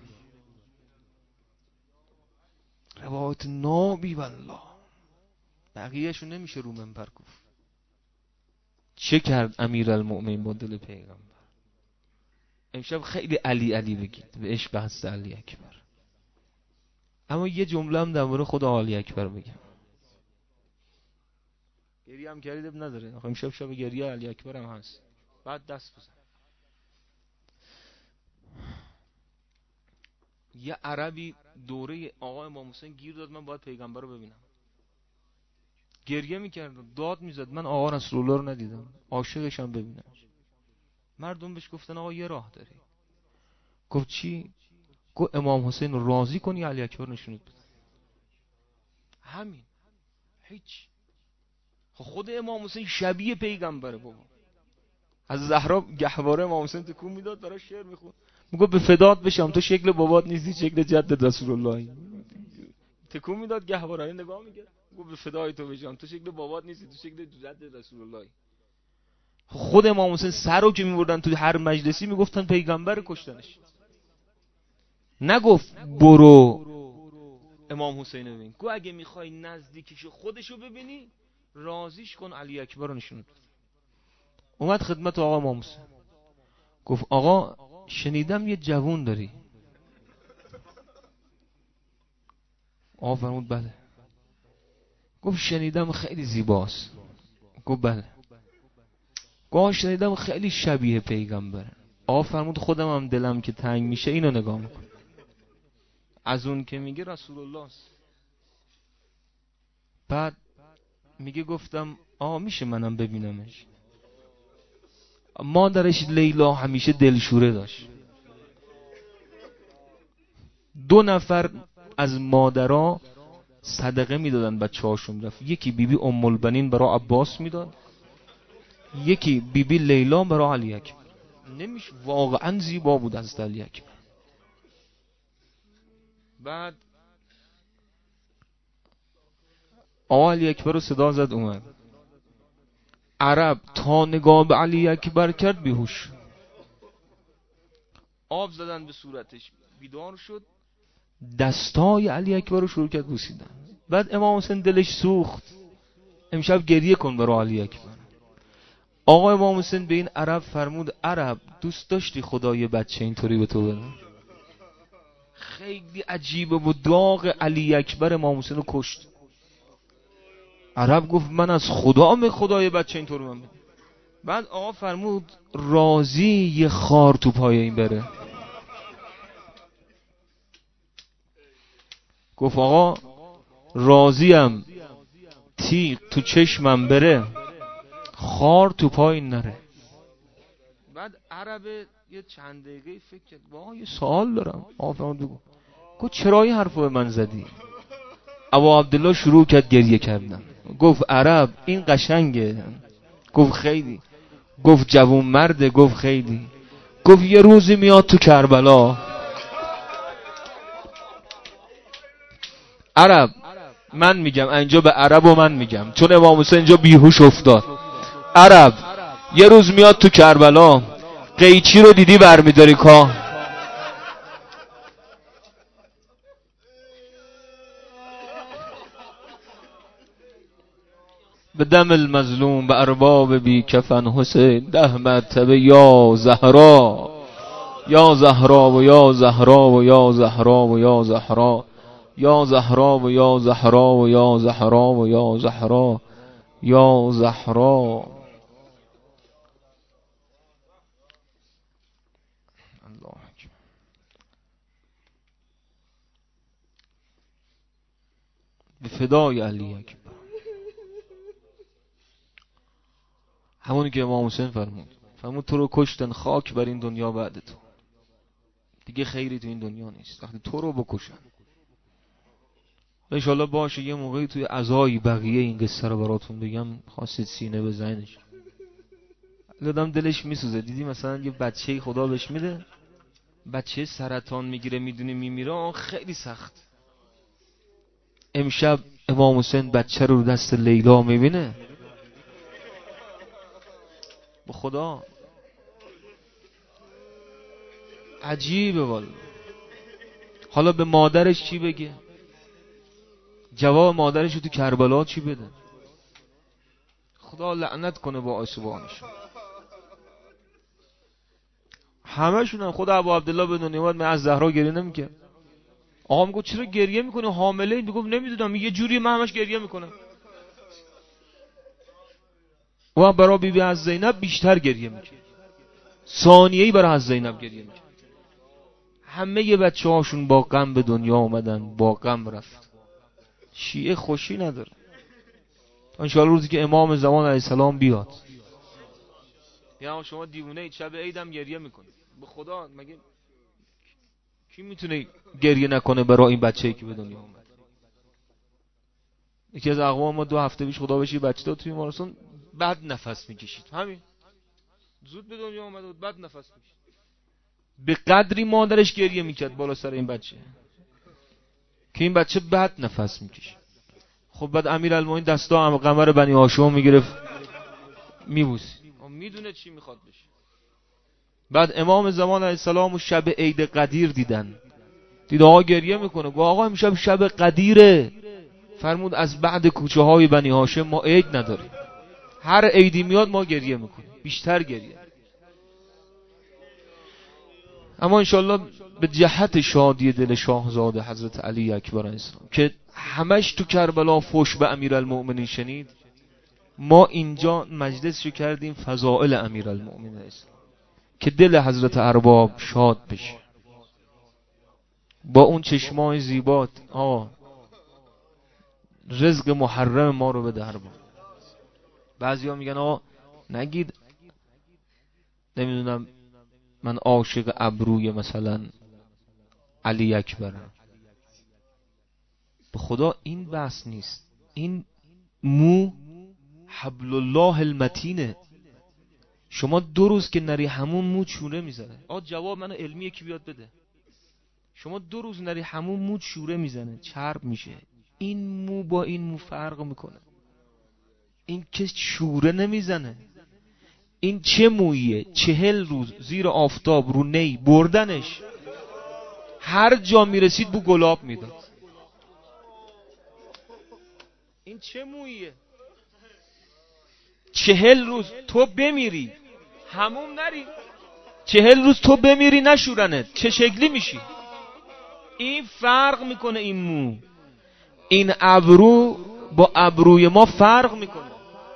روایت نابی والله، بقیهشو نمیشه رو منبر گفت. چه کرد امیرالمومنین با دل پیغمبر؟ امشب خیلی علی علی بگید، به عشق هست علی اکبر. اما یه جمله هم در مورد خود علی اکبر بگم. گریه هم کردید نداره، آخه امشب شب گریه علی اکبر هم هست. بعد دست بزن. یه عربی دوره آقا امام حسین گیر داد من باید پیغمبر رو ببینم. گریه میکرد، داد میزد من آقا رسول الله رو ندیدم، عاشقش هم ببینم. مردم بهش گفتن آقا یه راه داری. گفت چی؟ گفت امام حسین رو راضی کنی علی اکبر نشونت بده. همین، هیچ. خود امام حسین شبیه پیغمبره بابا. از زهرا گهواره امام حسین تکون میداد، برای شعر میخوند، میگه به فدات بشم تو شکل بابات نیستی، شکل جدت رسول الله. تکون میداد گهواره، نگاه میکرد، میگه به فدای تو بشم تو شکل بابات نیستی، تو شکل جدت رسول الله. خود امام حسین سر رو که میبردن تو هر مجلسی میگفتن پیغمبر کشتنش. نگفت برو امام حسین رو ببین، گو اگه میخوای نزدیکیشو خودشو ببینی راضیش کن علی اکبر رو نشون بده. اومد خدمت آقا امام حسین، گفت آقا شنیدم یه جوون داری. آقا فرمود بله. گفت شنیدم خیلی زیباست. گفت بله. گفت شنیدم خیلی شبیه پیغمبره. آقا فرمود خودم هم دلم که تنگ میشه اینو نگاه میکن، از اون که میگه رسول الله است. بعد میگه گفتم آقا میشه منم ببینمش؟ مادرش لیلا همیشه دلشوره داشت. دو نفر از مادرها صدقه میدادن بچه هاشون رفت، یکی بیبی ام البنین برای عباس میداد، یکی بیبی لیلا برای علی اکبر. نمیشه، واقعا زیبا بود از علی اکبر. بعد آقا علی اکبر رو صدا زد اومد. عرب تا نگاه به علی اکبر کرد بیهوش، آب زدن به صورتش، بیدار شد، دستای علی اکبر رو شروع کرد بوسیدن. بعد امام حسین دلش سوخت، امشب گریه کن برای علی اکبر. آقا امام حسین به این عرب فرمود عرب دوست داشتی خدای بچه اینطوری به تو بده؟ خیلی عجیبه و داغ علی اکبر امام حسین رو کشت. عرب گفت من از خدا می خدای بچه اینطوری من بده. بعد آقا فرمود راضی یه خار تو پای این بره؟ گفت آقا راضیم تیغ تو چشمم بره، خار تو پای نره. بعد عرب یه چند دقیقه فکر کرد، واقعا یه سوال دارم. آقا فرمود بگو. گفت چرا این حرفو به من زدی؟ ابا عبدالله شروع کرد گریه کردن. گفت عرب این قشنگه. گفت خیلی. گفت جوون مرده. گفت خیلی. گفت یه روزی میاد تو کربلا. عرب من میگم اینجا به عرب و من میگم چون امام حسین اینجا بیهوش افتاد. عرب یه روز میاد تو کربلا، قیچی رو دیدی برمیداری کا؟ به دم المظلوم به ارباب بی کفن حسین ده مرتبه یا زهرا یا زهرا و یا زهرا و یا زهرا و یا زهرا یا زهرا و یا زهرا و یا زهرا و یا زهرا یا زهرا. به فدای علی اکبر. همونی که امام حسین فرمود فرمود تو رو کشتن خاک بر این دنیا بعد تو، دیگه خیری تو این دنیا نیست وقتی تو رو بکشن. انشالله باشه یه موقعی توی عزای بقیه این قصه رو براتون بگم، خواستید سینه بزنش. آدم دلش میسوزه. دیدی مثلا یه بچه خدا بهش میده، بچه سرطان میگیره میدونی میمیره، خیلی سخت. امشب امام حسین بچه رو دست لیلا میبینه، به خدا عجیبه والا. حالا به مادرش چی بگه؟ جواب مادرش رو تو کربلا چی بده؟ خدا لعنت کنه با آسوانش. همشون هم. خدا ابو عبدالله به دنیا اومد، من از زهرا گریه نمیکنم. آقا میگه چرا گریه میکنی؟ حامله ای؟ میگم نمیدونم، یه جوری من همش گریه میکنم. و برای بی بی از زینب بیشتر گریه میکنه، ثانیه‌ای برای از زینب گریه میکنه. همه یه بچه هاشون با غم به دنیا اومدن، با غم رفت. شیعه خوشی نداره. انشاءالله روزی که امام زمان علیه السلام بیاد، یا شما دیوونه اید شب عیدم گریه میکنید؟ به خدا مگه کی میتونه گریه نکنه برای این بچه‌ای که به دنیا اومد؟ یکی از اقوام ما دو هفته پیش خدا بشه بچه داد توی بیمارستان، بد نفس میکشید. همین زود به دنیا اومده بود، بد نفس میکشید. به قدری مادرش گریه میکرد بالا سر این بچه که این بچه بد نفس میکشه. خب بعد امیرالمومنین دستا قمر بنی هاشم میگرفت میبوسی، میدونه چی میخواد بشه. بعد امام زمان علیه السلام و شب عید قدیر دیدن، دید آقا گریه میکنه. گفت آقا امشب شب قدیره. فرمود از بعد کوچه های بنی هاشم ما عید نداریم، هر عیدی میاد ما گریه میکنیم، بیشتر گریه. اما انشالله به جهت شادی دل شاهزاده حضرت علی اکبر علیه السلام که همش تو کربلا فوش به امیرالمومنین شنید، ما اینجا مجلس رو کردیم فضائل امیرالمومنین علیه السلام که دل حضرت ارباب شاد بشه با اون چشمای زیبات. آه رزق محرم ما رو بده ارباب. بعضی ها میگن آه نگید نمیدونم من عاشق ابروی مثلا علی اکبرم. به خدا این بحث نیست. این مو حبل الله المتینه. شما دو روز که نری همون مو چوره میزنه. آ جواب منو علمیه کی بیاد بده. شما دو روز نری همون مو چوره میزنه، چرب میشه. این مو با این مو فرق میکنه. این که چوره نمیزنه. این چه مویه؟ چهل روز زیر آفتاب رو نی بردنش، هر جا میرسید بو گلاب میداد. این چه مویه؟ چهل روز تو بمیری هموم نری، چهل روز تو بمیری نشورنت، چه شکلی میشی؟ این فرق میکنه. این مو، این ابرو با ابروی ما فرق میکنه.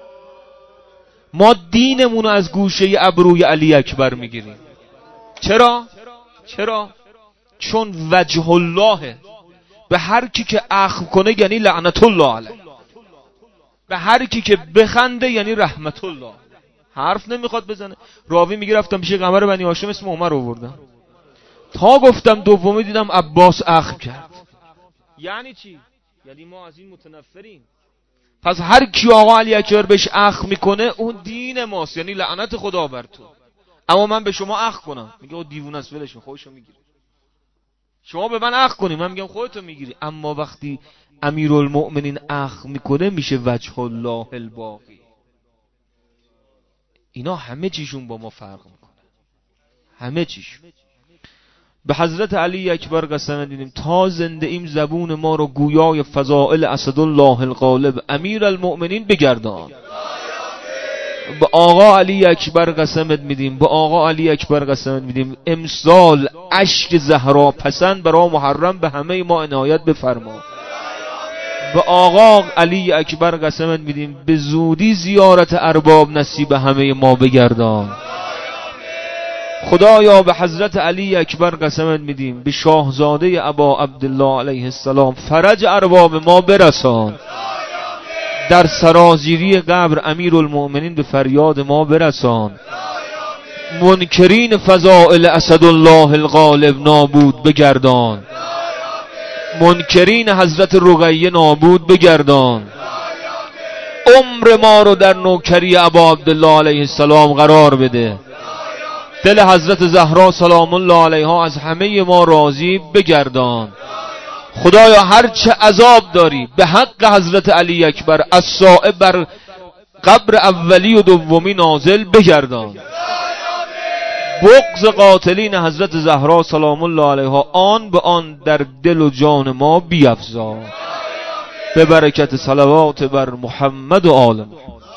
ما دینمونو از گوشه ابروی علی اکبر میگیریم. چرا؟ چرا؟ چون وجه الله به هر کی که اخم کنه یعنی لعنت الله علیه، به هر کی که بخنده یعنی رحمت الله. حرف نمیخواد بزنه. راوی میگه رفتم پیش قمر بنی هاشم اسم عمر آوردم، تا گفتم دومی دیدم عباس اخم کرد. یعنی چی؟ یعنی ما از این متنفریم. پس هر کی آقا علی اکبر بهش اخم میکنه اون دین ماست، یعنی لعنت خدا بر تو. اما من به شما اخم کنم، میگه او دیوونه است ولش کن، خودشو میگیره. شما به من اخم کنی، من میگم خودتو میگیری. اما وقتی امیرالمؤمنین اخم میکنه میشه وجه الله الباقی. اینا همه چیشون با ما فرق میکنه، همه چیشون. به حضرت علی اکبر قسم دیدیم تا زنده ایم زبون ما رو گویای فضائل اسدالله الغالب امیر المؤمنین بگردان. به آقا علی اکبر قسمت میدیم، به آقا علی اکبر قسمت میدیم امسال اشک زهرا پسند برای محرم به همه ما عنایت بفرما. به آقا علی اکبر قسمت میدیم به زودی زیارت ارباب نصیب همه ما بگردان. خدایا به حضرت علی اکبر قسمت میدیم به شاهزاده ابا عبدالله علیه السلام فرج ارباب ما برسان. در سرازیری قبر امیرالمؤمنین به فریاد ما برسان. منکرین فضائل اسدالله الغالب نابود بگردان. منکرین حضرت رقیه نابود بگردان. عمر ما رو در نوکری ابا عبدالله علیه السلام قرار بده. دل حضرت زهرا سلام الله علیها از همه ما راضی بگردان. خدایا هر چه عذاب داری به حق حضرت علی اکبر از صائب بر قبر اولی و دومی نازل بگردان. بغض قاتلین حضرت زهرا سلام الله علیها آن به آن در دل و جان ما بیفزا. به برکت صلوات بر محمد و آل محمد.